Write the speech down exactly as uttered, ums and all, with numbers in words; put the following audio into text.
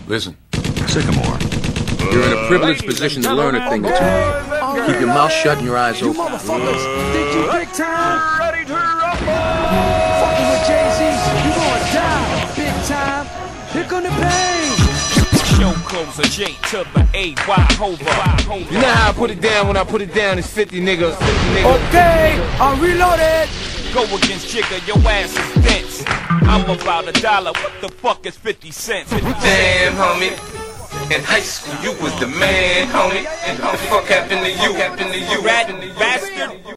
Listen. Sycamore. You're in a privileged position to learn a thing or two. Keep your mouth shut and your eyes You open. motherfuckers think you big time? Ready to rumble! Fucking with Jay-Z, you gonna die big time. Here come the pain. Show closer, J to the A, Y, over. You know how I put it down when I put it down, it's fifty niggas, fifty niggas. Okay, I'm reloaded. Go against Jigga, your ass is dense. I'm about a dollar, what the fuck is fifty cents? Damn, homie. In high school, you was the man, homie. And what the fuck happened to you? Happened to you? Rat bastard.